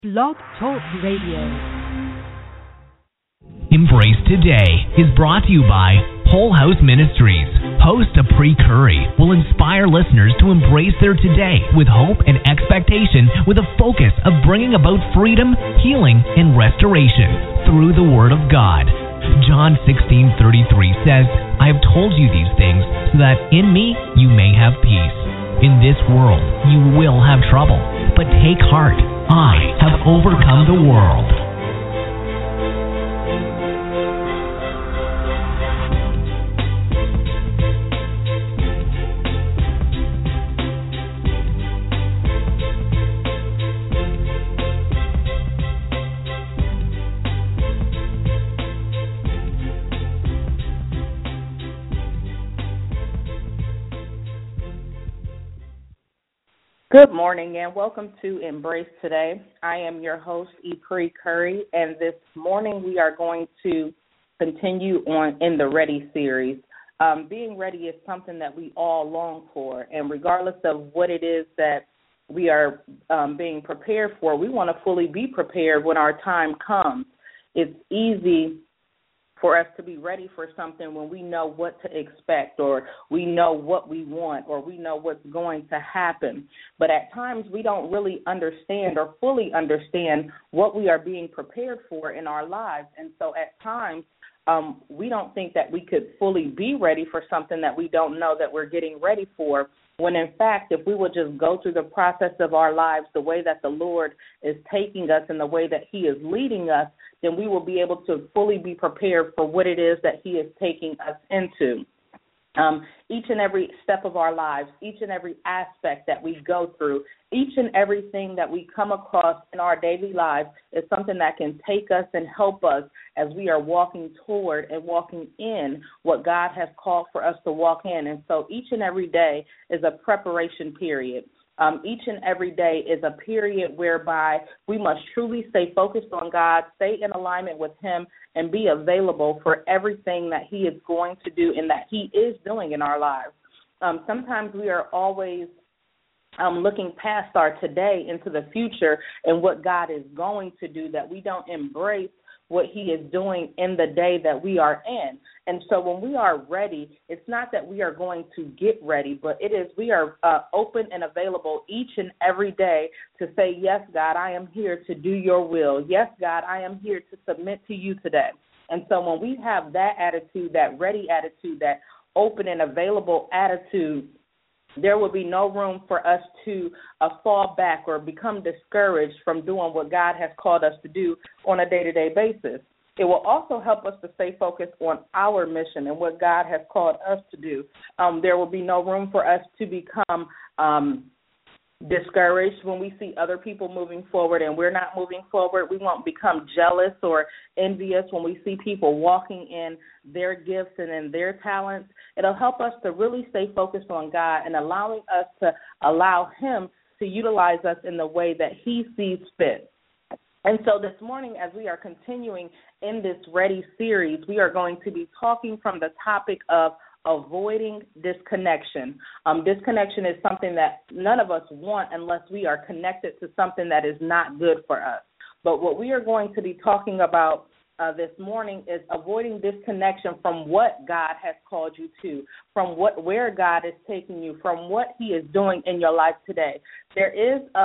Blog Talk Radio. Embrace Today is brought to you by Whole House Ministries. Host Apri Curry will inspire listeners to embrace their today with hope and expectation, with a focus of bringing about freedom, healing, and restoration through the Word of God. John 16:33 says, I have told you these things so that in me you may have peace. In this world you will have trouble, but take heart. I have overcome the world. Good morning and welcome to Embrace Today. I am your host, Apri Curry, and this morning we are going to continue on in the Ready series. Being ready is something that we all long for, and regardless of what it is that we are being prepared for, we want to fully be prepared when our time comes. It's easy for us to be ready for something when we know what to expect, or we know what we want, or we know what's going to happen. But at times we don't really understand or fully understand what we are being prepared for in our lives. And so at times we don't think that we could fully be ready for something that we don't know that we're getting ready for, when in fact, if we would just go through the process of our lives the way that the Lord is taking us and the way that He is leading us, then we will be able to fully be prepared for what it is that He is taking us into. Each and every step of our lives, each and every aspect that we go through, each and everything that we come across in our daily lives is something that can take us and help us as we are walking toward and walking in what God has called for us to walk in. And so each and every day is a preparation period. Each and every day is a period whereby we must truly stay focused on God, stay in alignment with Him, and be available for everything that He is going to do and that He is doing in our lives. Sometimes we are always looking past our today into the future and what God is going to do, that we don't embrace what He is doing in the day that we are in. And so when we are ready, it's not that we are going to get ready, but it is we are open and available each and every day to say, yes, God, I am here to do your will. Yes, God, I am here to submit to you today. And so when we have that attitude, that ready attitude, that open and available attitude, there will be no room for us to fall back or become discouraged from doing what God has called us to do on a day-to-day basis. It will also help us to stay focused on our mission and what God has called us to do. There will be no room for us to become discouraged when we see other people moving forward and we're not moving forward. We won't become jealous or envious when we see people walking in their gifts and in their talents. It'll help us to really stay focused on God and allowing us to allow Him to utilize us in the way that He sees fit. And so this morning, as we are continuing in this Ready series, we are going to be talking from the topic of avoiding disconnection. Disconnection is something that none of us want unless we are connected to something that is not good for us. But what we are going to be talking about this morning is avoiding disconnection from what God has called you to, from where God is taking you, from what He is doing in your life today. There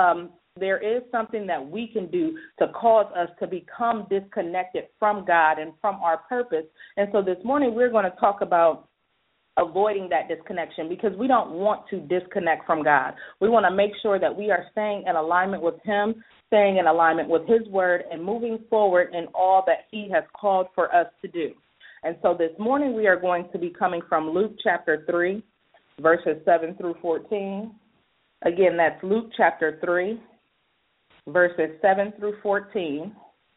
is something that we can do to cause us to become disconnected from God and from our purpose. And so this morning we're going to talk about avoiding that disconnection, because we don't want to disconnect from God. We want to make sure that we are staying in alignment with Him, staying in alignment with His Word, and moving forward in all that He has called for us to do. And so this morning we are going to be coming from Luke chapter 3, verses 7 through 14. Again, that's Luke chapter 3, verses 7 through 14.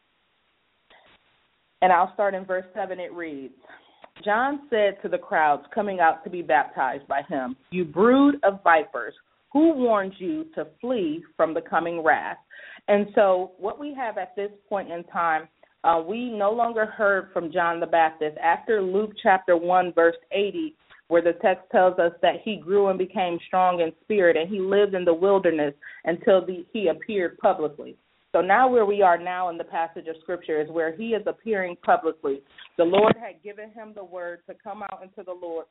And I'll start in verse 7. It reads, John said to the crowds coming out to be baptized by him, "You brood of vipers, who warned you to flee from the coming wrath?" And so what we have at this point in time, we no longer heard from John the Baptist. After Luke chapter 1, verse 80, where the text tells us that he grew and became strong in spirit, and he lived in the wilderness until he appeared publicly. So now where we are now in the passage of Scripture is where he is appearing publicly. The Lord had given him the word to come out into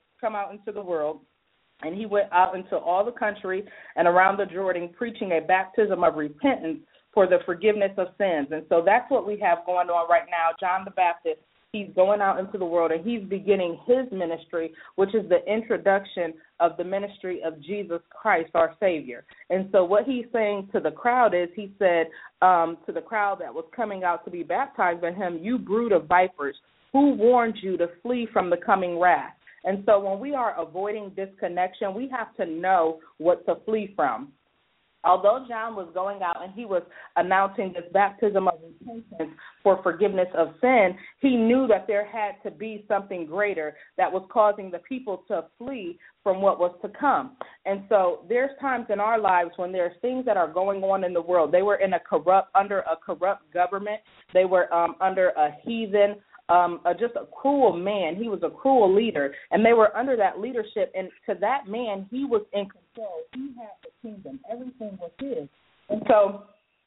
the world, and he went out into all the country and around the Jordan preaching a baptism of repentance for the forgiveness of sins. And so that's what we have going on right now. John the Baptist, he's going out into the world, and he's beginning his ministry, which is the introduction of the ministry of Jesus Christ, our Savior. And so what he's saying to the crowd is, he said to the crowd that was coming out to be baptized by him, "You brood of vipers, who warned you to flee from the coming wrath?" And so when we are avoiding disconnection, we have to know what to flee from. Although John was going out and he was announcing this baptism of repentance for forgiveness of sin, he knew that there had to be something greater that was causing the people to flee from what was to come. And so there's times in our lives when there's things that are going on in the world. They were under a corrupt government. They were under a heathen, just a cruel man. He was a cruel leader, and they were under that leadership. And to that man, he was in control. He had the kingdom. Everything was his. And so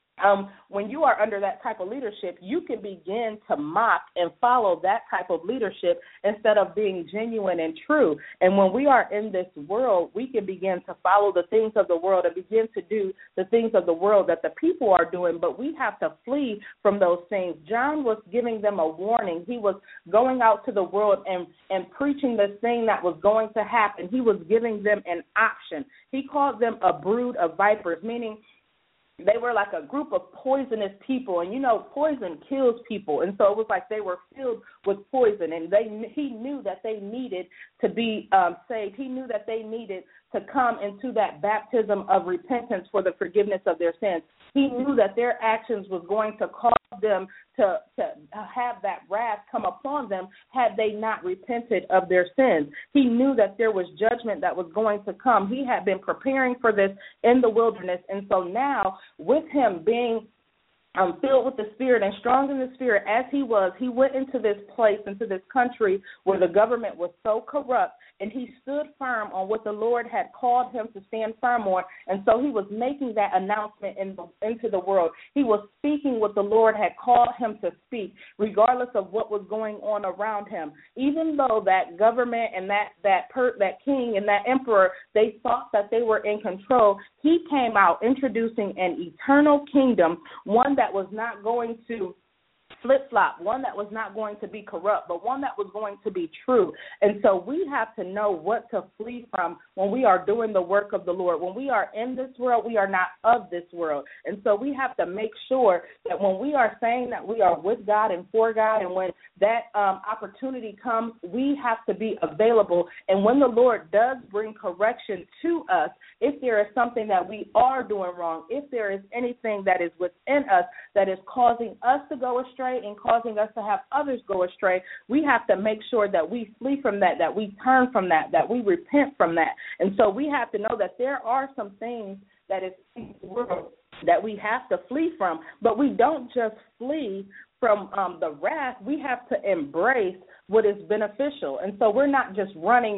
when you are under that type of leadership, you can begin to mock and follow that type of leadership instead of being genuine and true. And when we are in this world, we can begin to follow the things of the world and begin to do the things of the world that the people are doing, but we have to flee from those things. John was giving them a warning. He was going out to the world and preaching this thing that was going to happen. He was giving them an option. He called them a brood of vipers, meaning they were like a group of poisonous people, and poison kills people, and so it was like they were filled with poison, and he knew that they needed to be saved. He knew that they needed to come into that baptism of repentance for the forgiveness of their sins. He knew that their actions was going to cause them to have that wrath come upon them had they not repented of their sins. He knew that there was judgment that was going to come. He had been preparing for this in the wilderness, and so now with him being filled with the Spirit and strong in the Spirit as he went into this place, into this country where the government was so corrupt, and he stood firm on what the Lord had called him to stand firm on. And so he was making that announcement into the world. He was speaking what the Lord had called him to speak, regardless of what was going on around him. Even though that government and that king and that emperor, they thought that they were in control, he came out introducing an eternal kingdom, one that was not going to flip-flop, one that was not going to be corrupt, but one that was going to be true. And so we have to know what to flee from when we are doing the work of the Lord. When we are in this world, we are not of this world. And so we have to make sure that when we are saying that we are with God and for God, and when that opportunity comes, we have to be available. And when the Lord does bring correction to us, if there is something that we are doing wrong, if there is anything that is within us that is causing us to go astray and causing us to have others go astray, we have to make sure that we flee from that we turn from that we repent from that. And so we have to know that there are some things that is in the world that we have to flee from, but we don't just flee from the wrath. We have to embrace what is beneficial. And so we're not just running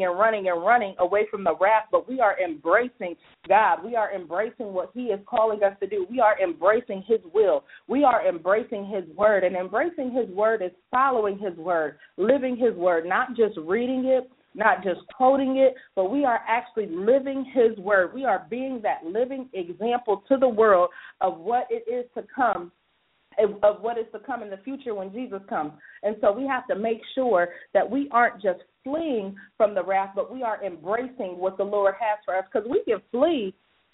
away from the wrath, but we are embracing God. We are embracing what he is calling us to do. We are embracing his will. We are embracing his word. And embracing his word is following his word, living his word, not just reading it, not just quoting it, but we are actually living his word. We are being that living example to the world of what it is to come, of what is to come in the future when Jesus comes. And so we have to make sure that we aren't just fleeing from the wrath, but we are embracing what the Lord has for us, because we can flee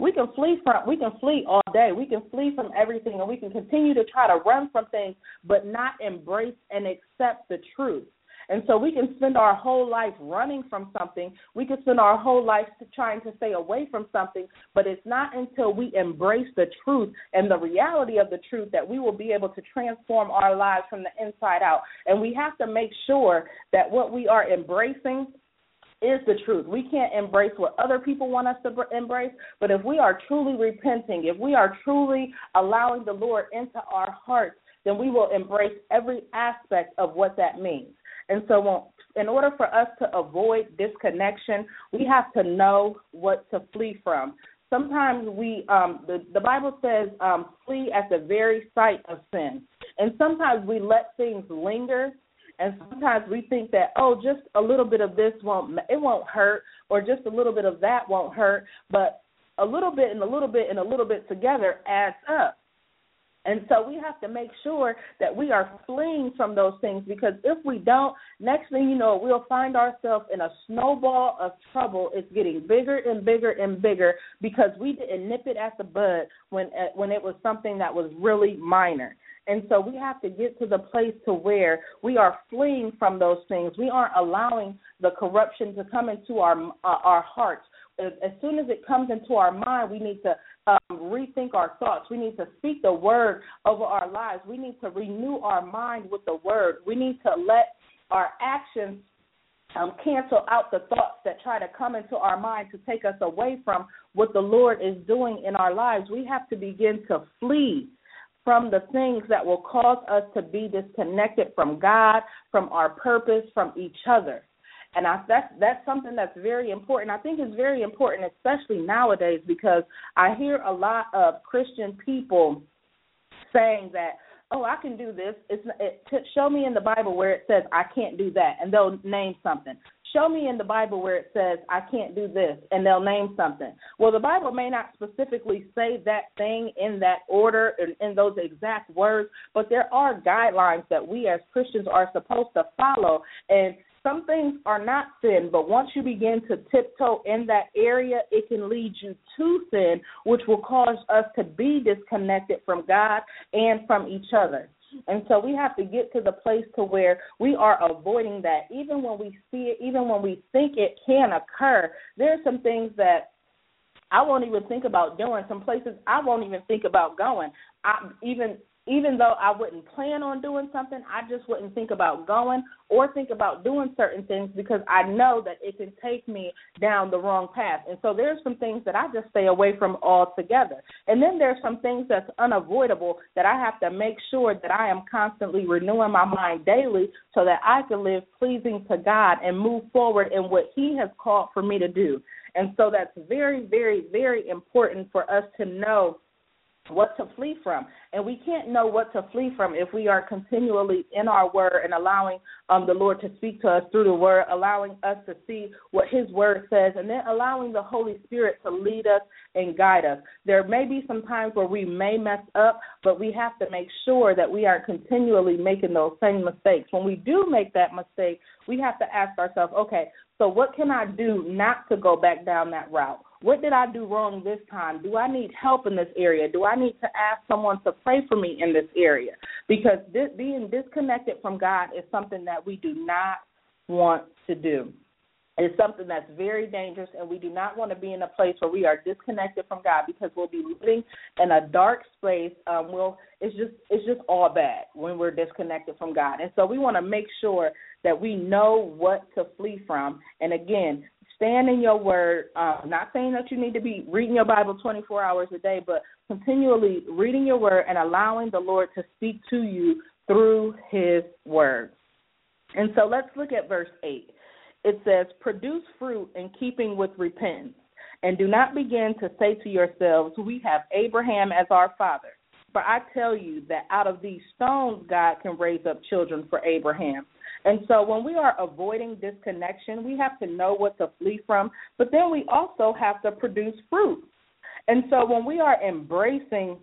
all day. We can flee from everything, and we can continue to try to run from things, but not embrace and accept the truth. And so we can spend our whole life running from something. We can spend our whole life trying to stay away from something, but it's not until we embrace the truth and the reality of the truth that we will be able to transform our lives from the inside out. And we have to make sure that what we are embracing is the truth. We can't embrace what other people want us to embrace, but if we are truly repenting, if we are truly allowing the Lord into our hearts, then we will embrace every aspect of what that means. And so in order for us to avoid disconnection, we have to know what to flee from. sometimes the Bible says flee at the very sight of sin. And sometimes we let things linger, and sometimes we think that, just a little bit of this won't hurt, or just a little bit of that won't hurt, but a little bit and a little bit and a little bit together adds up. And so we have to make sure that we are fleeing from those things, because if we don't, next thing you know, we'll find ourselves in a snowball of trouble. It's getting bigger and bigger and bigger because we didn't nip it at the bud when it was something that was really minor. And so we have to get to the place to where we are fleeing from those things. We aren't allowing the corruption to come into our hearts. As soon as it comes into our mind, we need to rethink our thoughts. We need to speak the word over our lives. We need to renew our mind with the word. We need to let our actions cancel out the thoughts that try to come into our mind to take us away from what the Lord is doing in our lives. We have to begin to flee from the things that will cause us to be disconnected from God, from our purpose, from each other. And that's something that's very important. I think it's very important, especially nowadays, because I hear a lot of Christian people saying that, I can do this. Show me in the Bible where it says I can't do that, and they'll name something. Show me in the Bible where it says I can't do this, and they'll name something. Well, the Bible may not specifically say that thing in that order, in those exact words, but there are guidelines that we as Christians are supposed to follow. And some things are not sin, but once you begin to tiptoe in that area, it can lead you to sin, which will cause us to be disconnected from God and from each other. And so we have to get to the place to where we are avoiding that. Even when we see it, even when we think it can occur, there are some things that I won't even think about doing, some places I won't even think about going. Even though I wouldn't plan on doing something, I just wouldn't think about going or think about doing certain things because I know that it can take me down the wrong path. And so there's some things that I just stay away from altogether. And then there's some things that's unavoidable that I have to make sure that I am constantly renewing my mind daily so that I can live pleasing to God and move forward in what He has called for me to do. And so that's very, very, very important for us to know what to flee from. And we can't know what to flee from if we are continually in our word and allowing the Lord to speak to us through the word, allowing us to see what His word says, and then allowing the Holy Spirit to lead us and guide us. There may be some times where we may mess up, but we have to make sure that we aren't continually making those same mistakes. When we do make that mistake, we have to ask ourselves, okay, so what can I do not to go back down that route? What did I do wrong this time? Do I need help in this area? Do I need to ask someone to pray for me in this area? Because being disconnected from God is something that we do not want to do. It's something that's very dangerous, and we do not want to be in a place where we are disconnected from God because we'll be living in a dark space. It's just all bad when we're disconnected from God. And so we want to make sure that we know what to flee from. And again, stand in your word, not saying that you need to be reading your Bible 24 hours a day, but continually reading your word and allowing the Lord to speak to you through His word. And so let's look at verse 8. It says, produce fruit in keeping with repentance, and do not begin to say to yourselves, we have Abraham as our father. For I tell you that out of these stones God can raise up children for Abraham. And so when we are avoiding disconnection, we have to know what to flee from, but then we also have to produce fruit. And so when we are embracing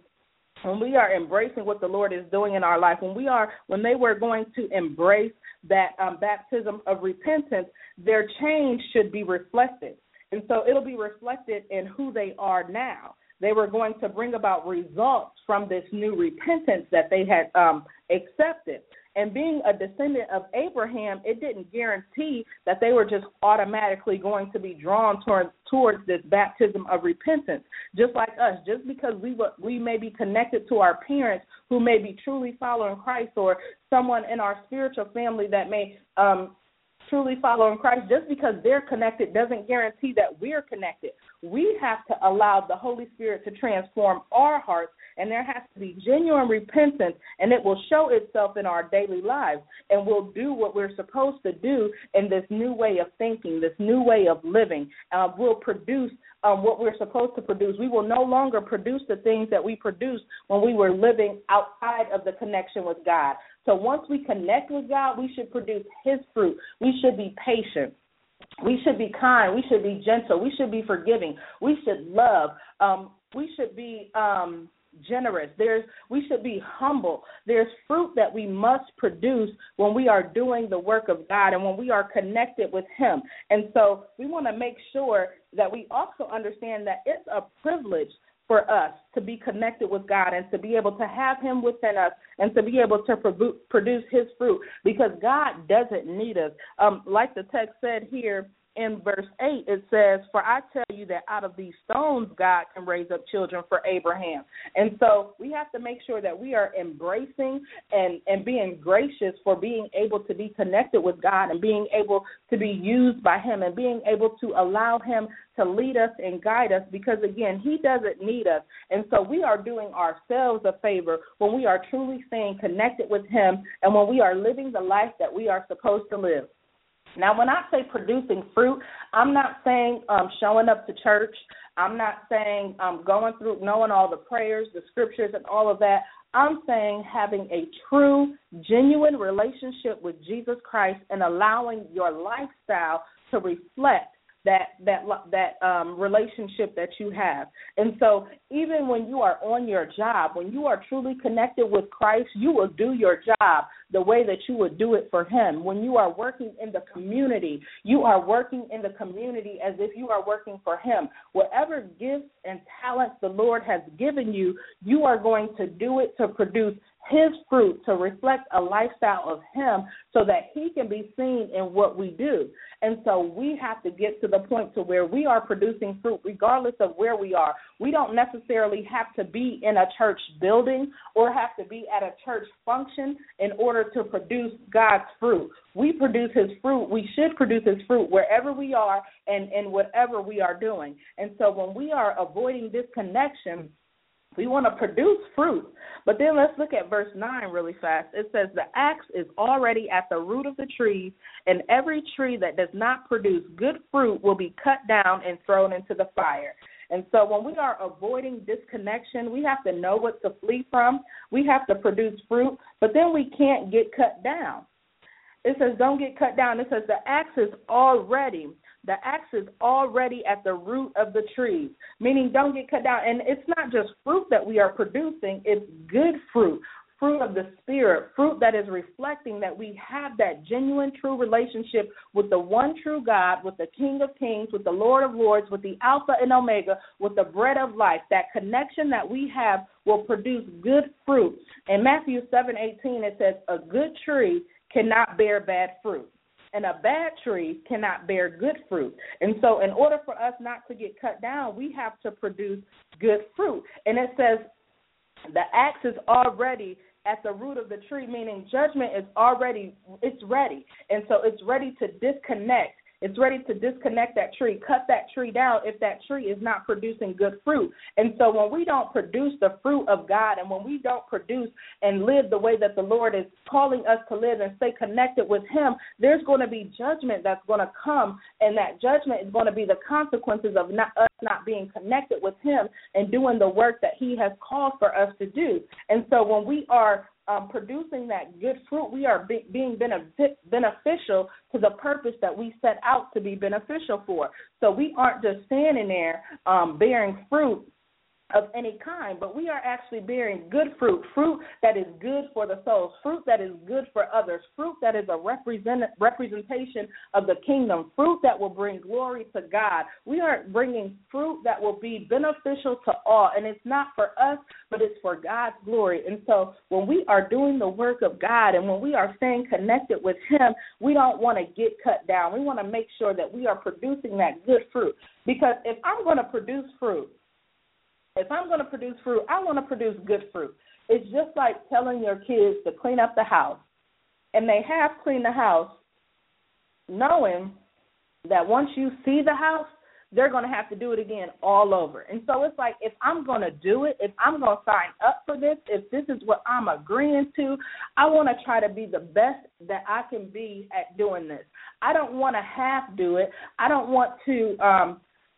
what the Lord is doing in our life, when they were going to embrace that baptism of repentance, their change should be reflected. And so it'll be reflected in who they are now. They were going to bring about results from this new repentance that they had accepted. And being a descendant of Abraham, it didn't guarantee that they were just automatically going to be drawn towards this baptism of repentance. Just like us, just because we may be connected to our parents who may be truly following Christ, or someone in our spiritual family that may truly following Christ, just because they're connected doesn't guarantee that we're connected. We have to allow the Holy Spirit to transform our hearts, and there has to be genuine repentance, and it will show itself in our daily lives, and we'll do what we're supposed to do in this new way of thinking, this new way of living. We'll produce what we're supposed to produce. We will no longer produce the things that we produced when we were living outside of the connection with God. So once we connect with God, we should produce his fruit. We should be patient. We should be kind. We should be gentle. We should be forgiving. We should love. We should be generous. We should be humble. There's fruit that we must produce when we are doing the work of God and when we are connected with him. And so we want to make sure that we also understand that it's a privilege for us to be connected with God and to be able to have him within us and to be able to produce his fruit, because God doesn't need us. Like the text said here in verse 8, it says, "For I tell you that out of these stones God can raise up children for Abraham." And so we have to make sure that we are embracing and being gracious for being able to be connected with God and being able to be used by him and being able to allow him to lead us and guide us, because, again, he doesn't need us. And so we are doing ourselves a favor when we are truly staying connected with him and when we are living the life that we are supposed to live. Now, when I say producing fruit, I'm not saying showing up to church. I'm not saying going through, knowing all the prayers, the scriptures, and all of that. I'm saying having a true, genuine relationship with Jesus Christ and allowing your lifestyle to reflect that relationship that you have. And so even when you are on your job, when you are truly connected with Christ, you will do your job the way that you would do it for him. When you are working in the community, you are working in the community as if you are working for him. Whatever gifts and talents the Lord has given you, you are going to do it to produce his fruit, to reflect a lifestyle of him so that he can be seen in what we do. And so we have to get to the point to where we are producing fruit regardless of where we are. We don't necessarily have to be in a church building or have to be at a church function in order to produce God's fruit. We produce his fruit. We should produce his fruit wherever we are and whatever we are doing. And so when we are avoiding disconnection, we want to produce fruit. But then let's look at verse 9 really fast. It says, "The axe is already at the root of the trees, and every tree that does not produce good fruit will be cut down and thrown into the fire." And so when we are avoiding disconnection, we have to know what to flee from. We have to produce fruit, but then we can't get cut down. It says don't get cut down. It says the axe is already at the root of the trees, meaning don't get cut down. And it's not just fruit that we are producing, it's good fruit, fruit of the Spirit, fruit that is reflecting that we have that genuine, true relationship with the one true God, with the King of Kings, with the Lord of Lords, with the Alpha and Omega, with the bread of life. That connection that we have will produce good fruit. In Matthew 7:18, it says, "A good tree cannot bear bad fruit, and a bad tree cannot bear good fruit." And so in order for us not to get cut down, we have to produce good fruit. And it says the axe is already at the root of the tree, meaning judgment is already, it's ready. And so it's ready to disconnect. It's ready to disconnect that tree, cut that tree down if that tree is not producing good fruit. And so when we don't produce the fruit of God and when we don't produce and live the way that the Lord is calling us to live and stay connected with him, there's going to be judgment that's going to come, and that judgment is going to be the consequences of us not being connected with him and doing the work that he has called for us to do. And so when we are producing that good fruit, we are being beneficial to the purpose that we set out to be beneficial for. So we aren't just standing there bearing fruit of any kind, but we are actually bearing good fruit, fruit that is good for the souls, fruit that is good for others, fruit that is a representation of the kingdom, fruit that will bring glory to God. We are bringing fruit that will be beneficial to all, and it's not for us, but it's for God's glory. And so when we are doing the work of God and when we are staying connected with him, we don't want to get cut down. We want to make sure that we are producing that good fruit, because if I'm going to produce fruit, I want to produce good fruit. It's just like telling your kids to clean up the house, and they have cleaned the house knowing that once you see the house, they're going to have to do it again all over. And so it's like, if I'm going to do it, if I'm going to sign up for this, if this is what I'm agreeing to, I want to try to be the best that I can be at doing this. I don't want to half do it. I don't want to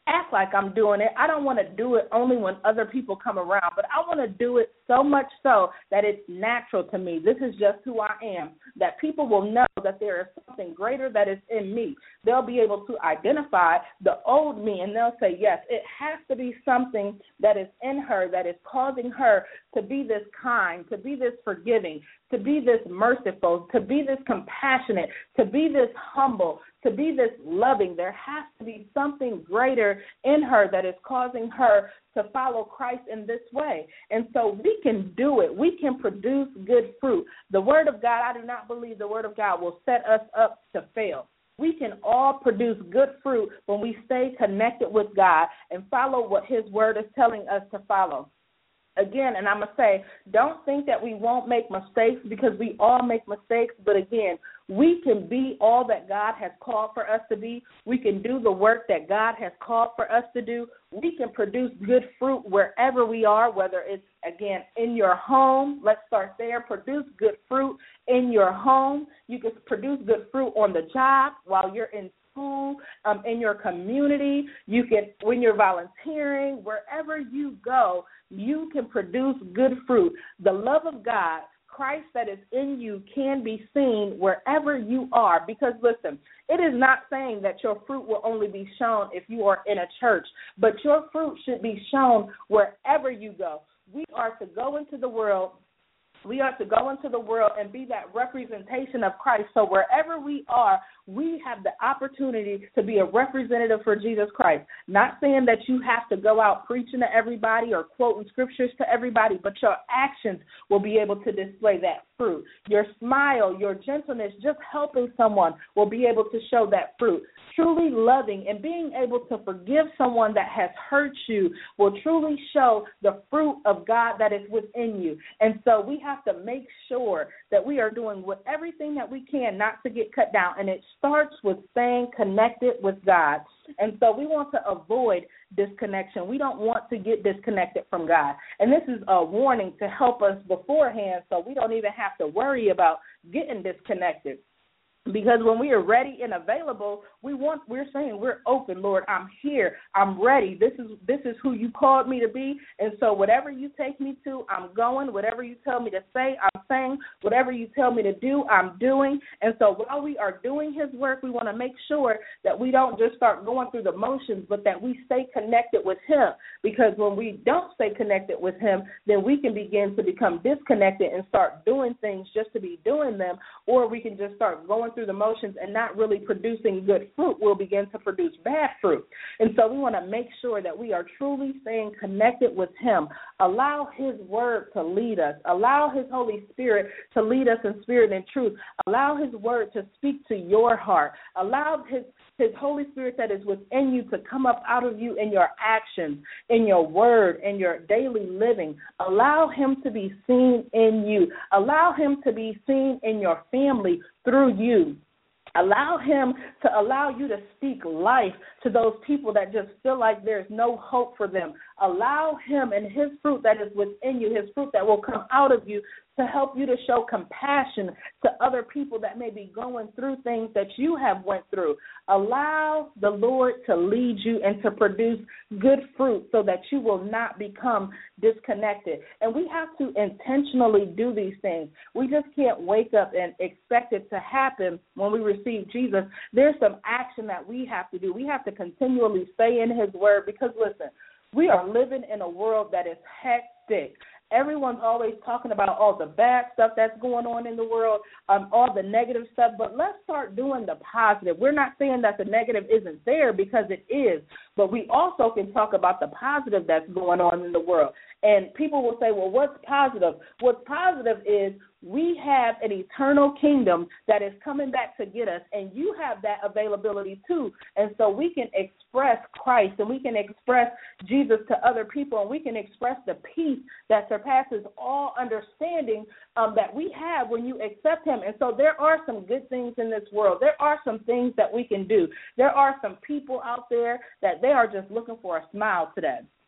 act like I'm doing it. I don't want to do it only when other people come around, but I want to do it so much so that it's natural to me. This is just who I am, that people will know that there is something greater that is in me. They'll be able to identify the old me, and they'll say, yes, it has to be something that is in her that is causing her to be this kind, to be this forgiving, to be this merciful, to be this compassionate, to be this humble, to be this loving. There has to be something greater in her that is causing her to follow Christ in this way. And so we can do it. We can produce good fruit. The Word of God, I do not believe the Word of God will set us up to fail. We can all produce good fruit when we stay connected with God and follow what His Word is telling us to follow. Again, and I'm going to say, don't think that we won't make mistakes, because we all make mistakes. But again, we can be all that God has called for us to be. We can do the work that God has called for us to do. We can produce good fruit wherever we are, whether it's, again, in your home. Let's start there. Produce good fruit in your home. You can produce good fruit on the job while you're in school, in your community. You can, when you're volunteering, wherever you go, you can produce good fruit. The love of God, Christ that is in you, can be seen wherever you are. Because, listen, it is not saying that your fruit will only be shown if you are in a church, but your fruit should be shown wherever you go. We are to go into the world. We are to go into the world and be that representation of Christ. So wherever we are, we have the opportunity to be a representative for Jesus Christ. Not saying that you have to go out preaching to everybody or quoting scriptures to everybody, but your actions will be able to display that fruit. Your smile, your gentleness, just helping someone will be able to show that fruit. Truly loving and being able to forgive someone that has hurt you will truly show the fruit of God that is within you. And so we have to make sure that we are doing everything that we can not to get cut down. And it starts with staying connected with God. And so we want to avoid disconnection. We don't want to get disconnected from God. And this is a warning to help us beforehand so we don't even have to worry about getting disconnected. Because when we are ready and available, we're saying we're open, Lord. I'm here. I'm ready. This is who you called me to be. And so whatever you take me to, I'm going. Whatever you tell me to say, I'm saying. Whatever you tell me to do, I'm doing. And so while we are doing His work, we want to make sure that we don't just start going through the motions, but that we stay connected with Him. Because when we don't stay connected with Him, then we can begin to become disconnected and start doing things just to be doing them, or we can just start going through the motions and not really producing good fruit. We'll begin to produce bad fruit. And so we want to make sure that we are truly staying connected with Him. Allow His Word to lead us. Allow His Holy Spirit to lead us in spirit and truth. Allow His Word to speak to your heart. Allow His Holy Spirit that is within you to come up out of you in your actions, in your word, in your daily living. Allow Him to be seen in you. Allow Him to be seen in your family through you. Allow Him to allow you to speak life to those people that just feel like there's no hope for them. Allow Him and His fruit that is within you, His fruit that will come out of you, to help you to show compassion to other people that may be going through things that you have went through. Allow the Lord to lead you and to produce good fruit so that you will not become disconnected. And we have to intentionally do these things. We just can't wake up and expect it to happen when we receive Jesus. There's some action that we have to do. We have to continually stay in His Word because, listen, we are living in a world that is hectic. Everyone's always talking about all the bad stuff that's going on in the world, all the negative stuff, but let's start doing the positive. We're not saying that the negative isn't there, because it is, but we also can talk about the positive that's going on in the world. And people will say, well, what's positive? What's positive is we have an eternal kingdom that is coming back to get us, and you have that availability too. And so we can express Christ, and we can express Jesus to other people, and we can express the peace that surpasses all understanding that we have when you accept Him. And so there are some good things in this world. There are some things that we can do. There are some people out there that they are just looking for a smile today.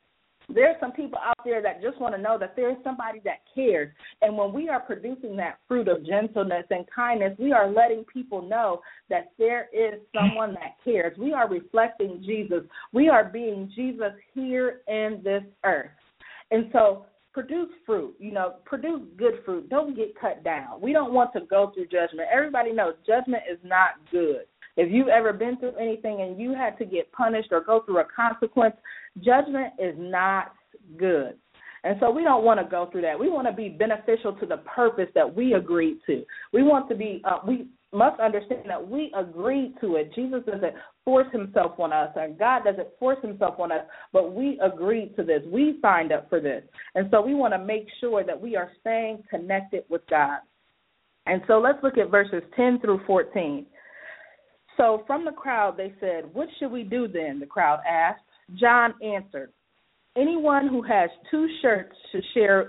There are some people out there that just want to know that there is somebody that cares. And when we are producing that fruit of gentleness and kindness, we are letting people know that there is someone that cares. We are reflecting Jesus. We are being Jesus here in this earth. And so produce fruit, produce good fruit. Don't get cut down. We don't want to go through judgment. Everybody knows judgment is not good. If you've ever been through anything and you had to get punished or go through a consequence, judgment is not good. And so we don't want to go through that. We want to be beneficial to the purpose that we agreed to. We want to be, we must understand that we agreed to it. Jesus doesn't force himself on us, and God doesn't force himself on us, but we agreed to this. We signed up for this. And so we want to make sure that we are staying connected with God. And so let's look at verses 10 through 14. So from the crowd, they said, "What should we do then?" the crowd asked. John answered, "Anyone who has 2 shirts should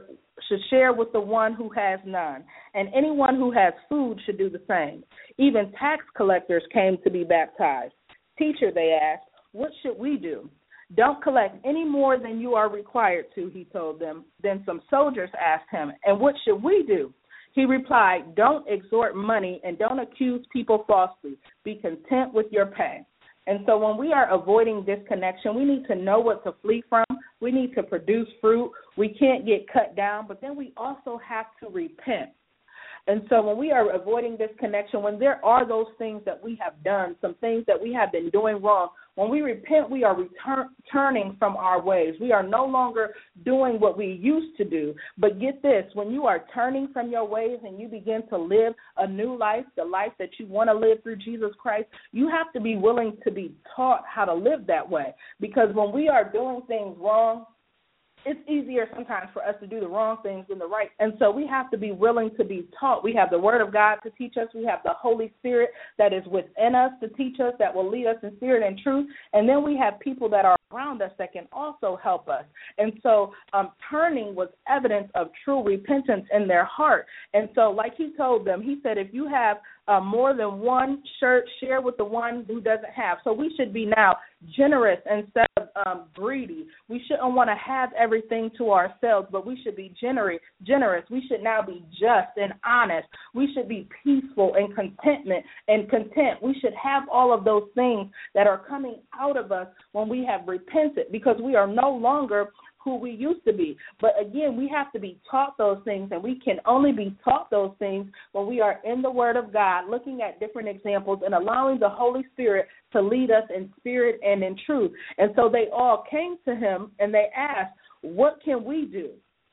share with the one who has none, and anyone who has food should do the same." Even tax collectors came to be baptized. "Teacher," they asked, "what should we do?" "Don't collect any more than you are required to," he told them. Then some soldiers asked him, "And what should we do?" He replied, "Don't extort money and don't accuse people falsely. Be content with your pay." And so when we are avoiding disconnection, we need to know what to flee from. We need to produce fruit. We can't get cut down, but then we also have to repent. And so when we are avoiding this connection, when there are those things that we have done, some things that we have been doing wrong, when we repent, we are turning from our ways. We are no longer doing what we used to do. But get this, when you are turning from your ways and you begin to live a new life, the life that you want to live through Jesus Christ, you have to be willing to be taught how to live that way. Because when we are doing things wrong, it's easier sometimes for us to do the wrong things than the right. And so we have to be willing to be taught. We have the Word of God to teach us. We have the Holy Spirit that is within us to teach us, that will lead us in spirit and truth. And then we have people that are around us that can also help us. And so turning was evidence of true repentance in their heart. And so like he told them, he said, if you have more than one shirt, share with the one who doesn't have. So we should be now generous instead of greedy. We shouldn't want to have everything to ourselves, but we should be generous. We should now be just and honest. We should be peaceful and content. We should have all of those things that are coming out of us when we have repented, because we are no longer who we used to be. But again, we have to be taught those things, and we can only be taught those things when we are in the Word of God, looking at different examples and allowing the Holy Spirit to lead us in spirit and in truth. And so they all came to him and they asked, "What can we do?"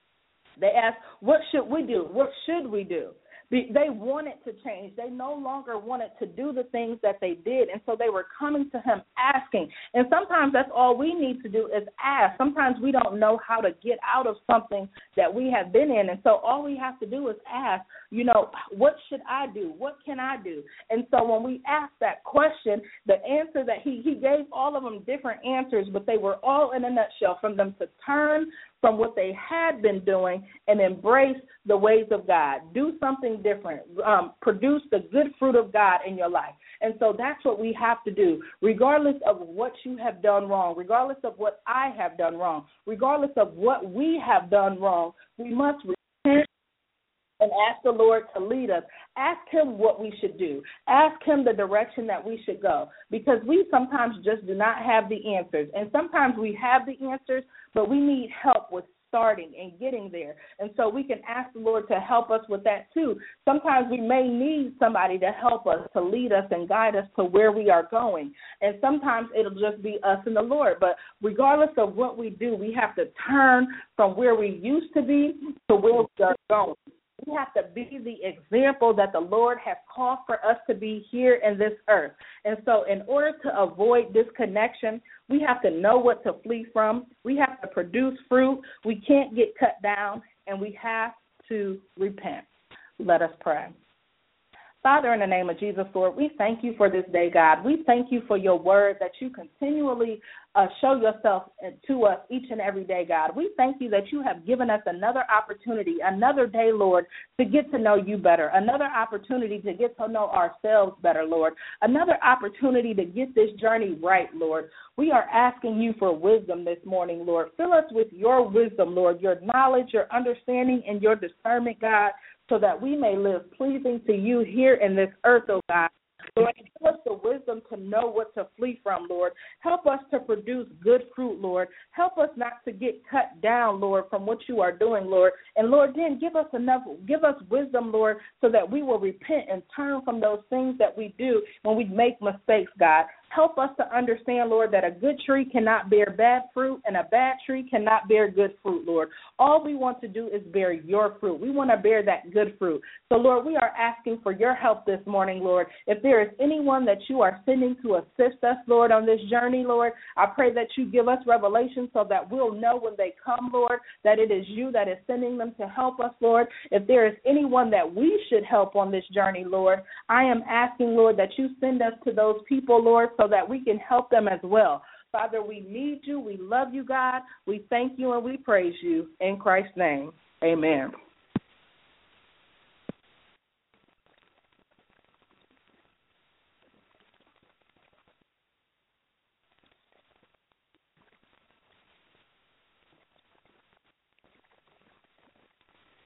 They asked, "What should we do? What should we do?" They wanted to change. They no longer wanted to do the things that they did, and so they were coming to him asking. And sometimes that's all we need to do is ask. Sometimes we don't know how to get out of something that we have been in, and so all we have to do is ask, what should I do? What can I do? And so when we ask that question, the answer that he gave all of them different answers, but they were all in a nutshell, from them to turn from what they had been doing and embrace the ways of God. Do something different. Produce the good fruit of God in your life. And so that's what we have to do, regardless of what you have done wrong, regardless of what I have done wrong, regardless of what we have done wrong. We must repent and ask the Lord to lead us. Ask him what we should do. Ask him the direction that we should go, because we sometimes just do not have the answers. And sometimes we have the answers, but we need help with starting and getting there. And so we can ask the Lord to help us with that too. Sometimes we may need somebody to help us, to lead us and guide us to where we are going. And sometimes it'll just be us and the Lord. But regardless of what we do, we have to turn from where we used to be to where we are going. We have to be the example that the Lord has called for us to be here in this earth. And so in order to avoid disconnection, we have to know what to flee from. We have to produce fruit. We can't get cut down, and we have to repent. Let us pray. Father, in the name of Jesus, Lord, we thank you for this day, God. We thank you for your word that you continually show yourself to us each and every day, God. We thank you that you have given us another opportunity, another day, Lord, to get to know you better, another opportunity to get to know ourselves better, Lord, another opportunity to get this journey right, Lord. We are asking you for wisdom this morning, Lord. Fill us with your wisdom, Lord, your knowledge, your understanding, and your discernment, God, so that we may live pleasing to you here in this earth, oh God. Lord, give us the wisdom to know what to flee from, Lord. Help us to produce good fruit, Lord. Help us not to get cut down, Lord, from what you are doing, Lord. And, Lord, then give us wisdom, Lord, so that we will repent and turn from those things that we do when we make mistakes, God. Help us to understand, Lord, that a good tree cannot bear bad fruit and a bad tree cannot bear good fruit, Lord. All we want to do is bear your fruit. We want to bear that good fruit. So, Lord, we are asking for your help this morning, Lord. If there is anyone that you are sending to assist us, Lord, on this journey, Lord, I pray that you give us revelation so that we'll know when they come, Lord, that it is you that is sending them to help us, Lord. If there is anyone that we should help on this journey, Lord, I am asking, Lord, that you send us to those people, Lord, so that we can help them as well. Father, we need you. We love you, God. We thank you and we praise you. In Christ's name, amen.